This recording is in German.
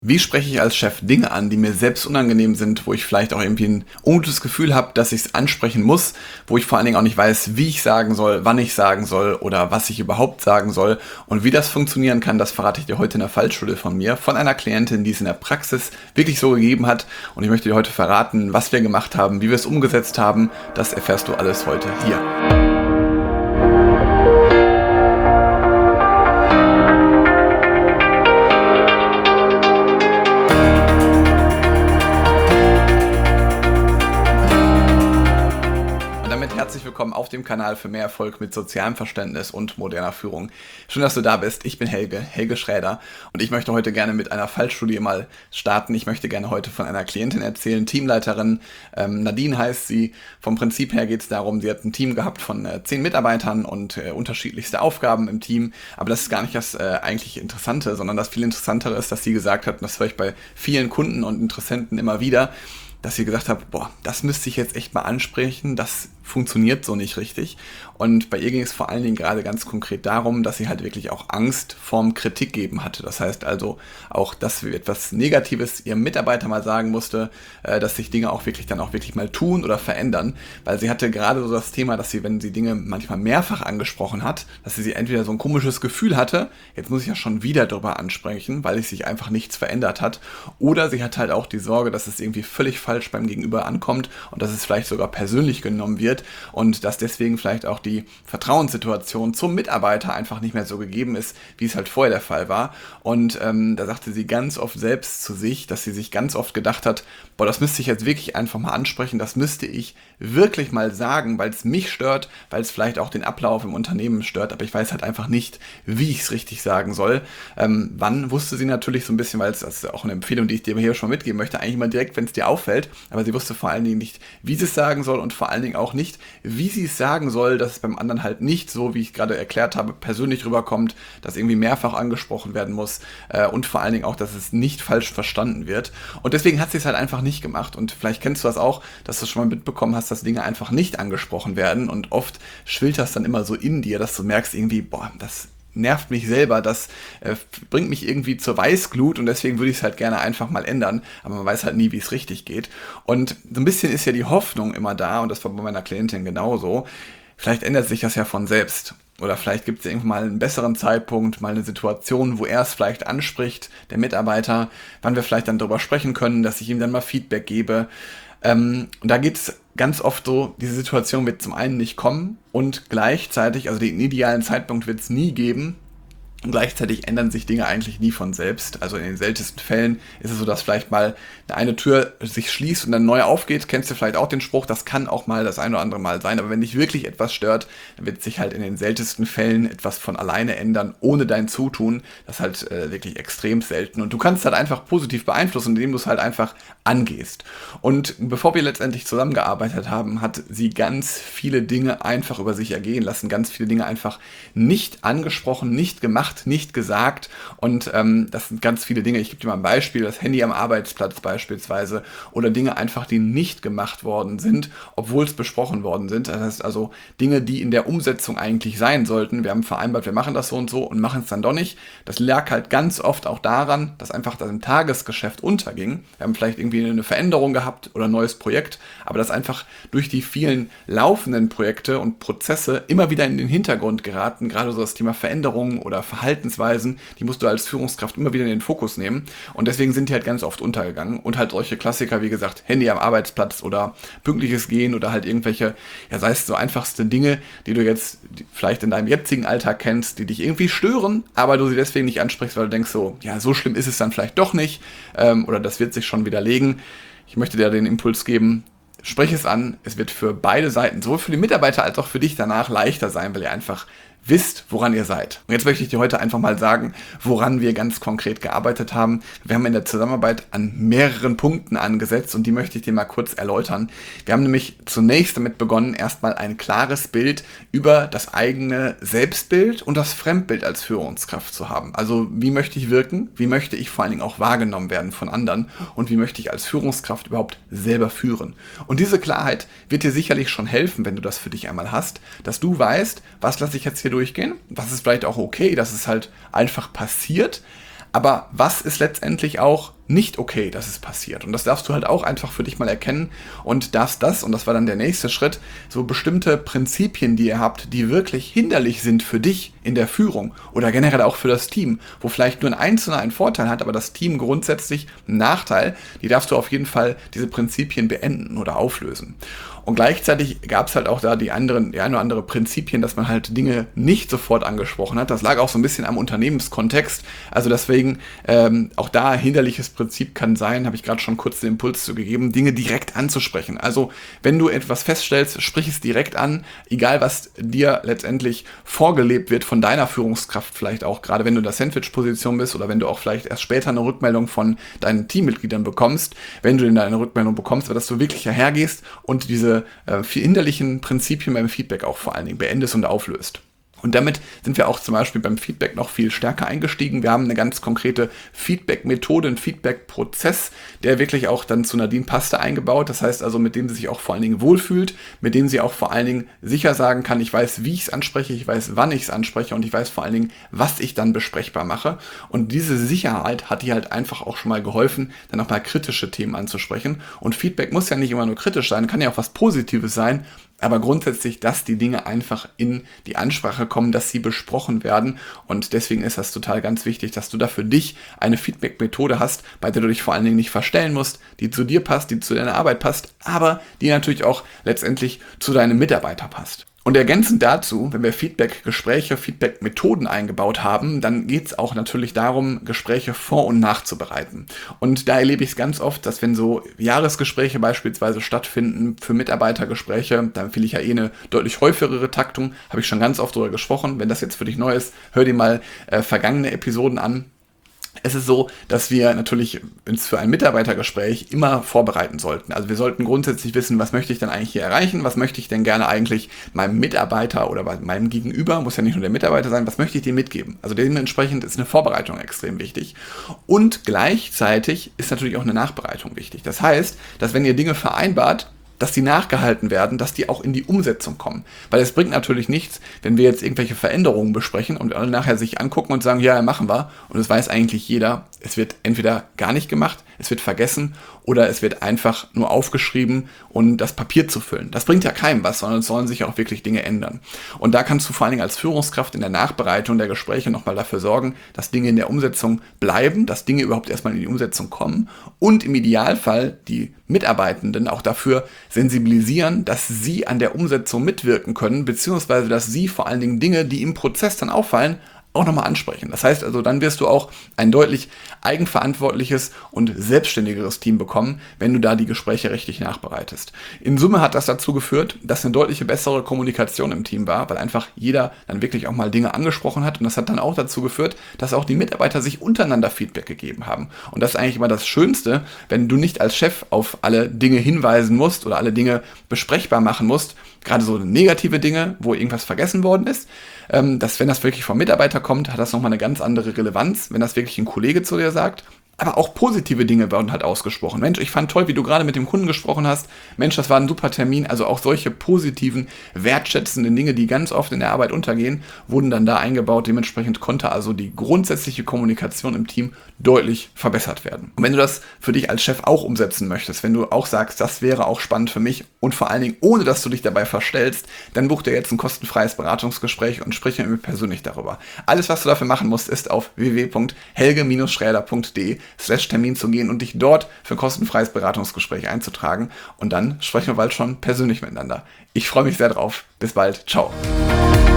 Wie spreche ich als Chef Dinge an, die mir selbst unangenehm sind, wo ich vielleicht auch irgendwie ein ungutes Gefühl habe, dass ich es ansprechen muss, wo ich vor allen Dingen auch nicht weiß, wie ich sagen soll, wann ich sagen soll oder was ich überhaupt sagen soll und wie das funktionieren kann, das verrate ich dir heute in der Fallschule von mir, von einer Klientin, die es in der Praxis wirklich so gegeben hat, und ich möchte dir heute verraten, was wir gemacht haben, wie wir es umgesetzt haben. Das erfährst du alles heute hier. Herzlich willkommen auf dem Kanal für mehr Erfolg mit sozialem Verständnis und moderner Führung. Schön, dass du da bist. Ich bin Helge Schräder, und ich möchte heute gerne mit einer Fallstudie mal starten. Ich möchte gerne heute von einer Klientin erzählen, Teamleiterin. Nadine heißt sie. Vom Prinzip her geht es darum, sie hat ein Team gehabt von 10 Mitarbeitern und unterschiedlichste Aufgaben im Team. Aber das ist gar nicht das eigentlich Interessante, sondern das viel Interessantere ist, dass sie gesagt hat, und das höre ich bei vielen Kunden und Interessenten immer wieder, dass sie gesagt hat, das müsste ich jetzt echt mal ansprechen, das funktioniert so nicht richtig. Und bei ihr ging es vor allen Dingen gerade ganz konkret darum, dass sie halt wirklich auch Angst vorm Kritik geben hatte. Das heißt also auch, dass sie etwas Negatives ihrem Mitarbeiter mal sagen musste, dass sich Dinge auch wirklich mal tun oder verändern. Weil sie hatte gerade so das Thema, dass sie, wenn sie Dinge manchmal mehrfach angesprochen hat, dass sie entweder so ein komisches Gefühl hatte, jetzt muss ich ja schon wieder drüber ansprechen, weil sich einfach nichts verändert hat. Oder sie hat halt auch die Sorge, dass es irgendwie völlig falsch beim Gegenüber ankommt und dass es vielleicht sogar persönlich genommen wird und dass deswegen vielleicht auch die Vertrauenssituation zum Mitarbeiter einfach nicht mehr so gegeben ist, wie es halt vorher der Fall war. Und da sagte sie ganz oft selbst zu sich, dass sie sich ganz oft gedacht hat, das müsste ich jetzt wirklich einfach mal ansprechen, das müsste ich wirklich mal sagen, weil es mich stört, weil es vielleicht auch den Ablauf im Unternehmen stört, aber ich weiß halt einfach nicht, wie ich es richtig sagen soll. Wann wusste sie natürlich so ein bisschen, weil das ist auch eine Empfehlung, die ich dir hier schon mitgeben möchte, eigentlich mal direkt, wenn es dir auffällt, aber sie wusste vor allen Dingen nicht, wie sie es sagen soll und vor allen Dingen auch nicht, wie sie es sagen soll, dass es beim anderen halt nicht so, wie ich gerade erklärt habe, persönlich rüberkommt, dass irgendwie mehrfach angesprochen werden muss und vor allen Dingen auch, dass es nicht falsch verstanden wird. Und deswegen hat sie es halt einfach nicht gemacht. Und vielleicht kennst du das auch, dass du schon mal mitbekommen hast, dass Dinge einfach nicht angesprochen werden, und oft schwillt das dann immer so in dir, dass du merkst irgendwie, das nervt mich selber, das bringt mich irgendwie zur Weißglut, und deswegen würde ich es halt gerne einfach mal ändern, aber man weiß halt nie, wie es richtig geht. Und so ein bisschen ist ja die Hoffnung immer da, und das war bei meiner Klientin genauso, vielleicht ändert sich das ja von selbst. Oder vielleicht gibt es irgendwann mal einen besseren Zeitpunkt, mal eine Situation, wo er es vielleicht anspricht, der Mitarbeiter, wann wir vielleicht dann darüber sprechen können, dass ich ihm dann mal Feedback gebe. Und da geht es ganz oft so, diese Situation wird zum einen nicht kommen und gleichzeitig, also den idealen Zeitpunkt wird es nie geben. Und gleichzeitig ändern sich Dinge eigentlich nie von selbst. Also in den seltensten Fällen ist es so, dass vielleicht mal eine Tür sich schließt und dann neu aufgeht. Kennst du vielleicht auch den Spruch, das kann auch mal das ein oder andere Mal sein. Aber wenn dich wirklich etwas stört, dann wird sich halt in den seltensten Fällen etwas von alleine ändern, ohne dein Zutun. Das ist halt wirklich extrem selten. Und du kannst halt einfach positiv beeinflussen, indem du es halt einfach angehst. Und bevor wir letztendlich zusammengearbeitet haben, hat sie ganz viele Dinge einfach über sich ergehen lassen. Ganz viele Dinge einfach nicht angesprochen, nicht gemacht, nicht gesagt, und das sind ganz viele Dinge. Ich gebe dir mal ein Beispiel, das Handy am Arbeitsplatz beispielsweise, oder Dinge einfach, die nicht gemacht worden sind, obwohl es besprochen worden sind. Das heißt also Dinge, die in der Umsetzung eigentlich sein sollten. Wir haben vereinbart, wir machen das so und so und machen es dann doch nicht. Das lag halt ganz oft auch daran, dass einfach das im Tagesgeschäft unterging. Wir haben vielleicht irgendwie eine Veränderung gehabt oder ein neues Projekt, aber das einfach durch die vielen laufenden Projekte und Prozesse immer wieder in den Hintergrund geraten. Gerade so das Thema Veränderungen oder Verhaltensweisen, die musst du als Führungskraft immer wieder in den Fokus nehmen, und deswegen sind die halt ganz oft untergegangen, und halt solche Klassiker, wie gesagt, Handy am Arbeitsplatz oder pünktliches Gehen oder halt irgendwelche, sei es so einfachste Dinge, die du jetzt vielleicht in deinem jetzigen Alltag kennst, die dich irgendwie stören, aber du sie deswegen nicht ansprichst, weil du denkst so schlimm ist es dann vielleicht doch nicht, oder das wird sich schon widerlegen. Ich möchte dir den Impuls geben, sprich es an, es wird für beide Seiten, sowohl für die Mitarbeiter als auch für dich danach leichter sein, weil ihr einfach wisst, woran ihr seid. Und jetzt möchte ich dir heute einfach mal sagen, woran wir ganz konkret gearbeitet haben. Wir haben in der Zusammenarbeit an mehreren Punkten angesetzt, und die möchte ich dir mal kurz erläutern. Wir haben nämlich zunächst damit begonnen, erstmal ein klares Bild über das eigene Selbstbild und das Fremdbild als Führungskraft zu haben. Also wie möchte ich wirken, wie möchte ich vor allen Dingen auch wahrgenommen werden von anderen und wie möchte ich als Führungskraft überhaupt selber führen. Und diese Klarheit wird dir sicherlich schon helfen, wenn du das für dich einmal hast, dass du weißt, was lasse ich jetzt hier durchgehen, was ist vielleicht auch okay, dass es halt einfach passiert, Aber was ist letztendlich auch nicht okay, dass es passiert? Und das darfst du halt auch einfach für dich mal erkennen und darfst und das war dann der nächste Schritt, so bestimmte Prinzipien, die ihr habt, die wirklich hinderlich sind für dich in der Führung oder generell auch für das Team, wo vielleicht nur ein Einzelner einen Vorteil hat, aber das Team grundsätzlich einen Nachteil, die darfst du auf jeden Fall diese Prinzipien beenden oder auflösen. Und gleichzeitig gab es halt auch da die ein oder andere Prinzipien, dass man halt Dinge nicht sofort angesprochen hat. Das lag auch so ein bisschen am Unternehmenskontext. Also deswegen auch da hinderliches Prinzip kann sein, habe ich gerade schon kurz den Impuls zu gegeben, Dinge direkt anzusprechen. Also wenn du etwas feststellst, sprich es direkt an, egal was dir letztendlich vorgelebt wird von deiner Führungskraft vielleicht auch, gerade wenn du in der Sandwich-Position bist oder wenn du auch vielleicht erst später eine Rückmeldung von deinen Teammitgliedern bekommst, wenn du denn da eine Rückmeldung bekommst, dass du wirklich hergehst und diese hinderlichen Prinzipien beim Feedback auch vor allen Dingen beendest und auflöst. Und damit sind wir auch zum Beispiel beim Feedback noch viel stärker eingestiegen. Wir haben eine ganz konkrete Feedback-Methode, einen Feedback-Prozess, der wirklich auch dann zu Nadine Passte eingebaut. Das heißt also, mit dem sie sich auch vor allen Dingen wohlfühlt, mit dem sie auch vor allen Dingen sicher sagen kann, ich weiß, wie ich es anspreche, ich weiß, wann ich es anspreche und ich weiß vor allen Dingen, was ich dann besprechbar mache. Und diese Sicherheit hat ihr halt einfach auch schon mal geholfen, dann auch mal kritische Themen anzusprechen. Und Feedback muss ja nicht immer nur kritisch sein, kann ja auch was Positives sein. Aber grundsätzlich, dass die Dinge einfach in die Ansprache kommen, dass sie besprochen werden. Und deswegen ist das total ganz wichtig, dass du da für dich eine Feedback-Methode hast, bei der du dich vor allen Dingen nicht verstellen musst, die zu dir passt, die zu deiner Arbeit passt, aber die natürlich auch letztendlich zu deinem Mitarbeiter passt. Und ergänzend dazu, wenn wir Feedback-Gespräche, Feedback-Methoden eingebaut haben, dann geht es auch natürlich darum, Gespräche vor- und nachzubereiten. Und da erlebe ich es ganz oft, dass wenn so Jahresgespräche beispielsweise stattfinden, für Mitarbeitergespräche, da empfehle ich ja eine deutlich häufigere Taktung, habe ich schon ganz oft darüber gesprochen. Wenn das jetzt für dich neu ist, hör dir mal vergangene Episoden an. Es ist so, dass wir natürlich uns für ein Mitarbeitergespräch immer vorbereiten sollten. Also wir sollten grundsätzlich wissen, was möchte ich denn eigentlich hier erreichen, was möchte ich denn gerne eigentlich meinem Mitarbeiter oder meinem Gegenüber, muss ja nicht nur der Mitarbeiter sein, was möchte ich dem mitgeben. Also dementsprechend ist eine Vorbereitung extrem wichtig. Und gleichzeitig ist natürlich auch eine Nachbereitung wichtig. Das heißt, dass wenn ihr Dinge vereinbart, dass die nachgehalten werden, dass die auch in die Umsetzung kommen. Weil es bringt natürlich nichts, wenn wir jetzt irgendwelche Veränderungen besprechen und alle nachher sich angucken und sagen, ja, machen wir. Und das weiß eigentlich jeder. Es wird entweder gar nicht gemacht, es wird vergessen oder es wird einfach nur aufgeschrieben und das Papier zu füllen. Das bringt ja keinem was, sondern es sollen sich auch wirklich Dinge ändern. Und da kannst du vor allen Dingen als Führungskraft in der Nachbereitung der Gespräche nochmal dafür sorgen, dass Dinge in der Umsetzung bleiben, dass Dinge überhaupt erstmal in die Umsetzung kommen und im Idealfall die Mitarbeitenden auch dafür sensibilisieren, dass sie an der Umsetzung mitwirken können, beziehungsweise dass sie vor allen Dingen Dinge, die im Prozess dann auffallen, auch nochmal ansprechen. Das heißt also, dann wirst du auch ein deutlich eigenverantwortliches und selbstständigeres Team bekommen, wenn du da die Gespräche richtig nachbereitest. In Summe hat das dazu geführt, dass eine deutliche bessere Kommunikation im Team war, weil einfach jeder dann wirklich auch mal Dinge angesprochen hat und das hat dann auch dazu geführt, dass auch die Mitarbeiter sich untereinander Feedback gegeben haben. Und das ist eigentlich immer das Schönste, wenn du nicht als Chef auf alle Dinge hinweisen musst oder alle Dinge besprechbar machen musst, gerade so negative Dinge, wo irgendwas vergessen worden ist, dass wenn das wirklich vom Mitarbeiter kommt, hat das nochmal eine ganz andere Relevanz, wenn das wirklich ein Kollege zu dir sagt. Aber auch positive Dinge werden halt ausgesprochen. Mensch, ich fand toll, wie du gerade mit dem Kunden gesprochen hast. Mensch, das war ein super Termin. Also auch solche positiven, wertschätzenden Dinge, die ganz oft in der Arbeit untergehen, wurden dann da eingebaut. Dementsprechend konnte also die grundsätzliche Kommunikation im Team deutlich verbessert werden. Und wenn du das für dich als Chef auch umsetzen möchtest, wenn du auch sagst, das wäre auch spannend für mich und vor allen Dingen, ohne dass du dich dabei verstellst, dann buch dir jetzt ein kostenfreies Beratungsgespräch und sprich mit mir persönlich darüber. Alles, was du dafür machen musst, ist auf www.helge-schräder.de/Termin zu gehen und dich dort für ein kostenfreies Beratungsgespräch einzutragen. Und dann sprechen wir bald schon persönlich miteinander. Ich freue mich sehr drauf. Bis bald. Ciao.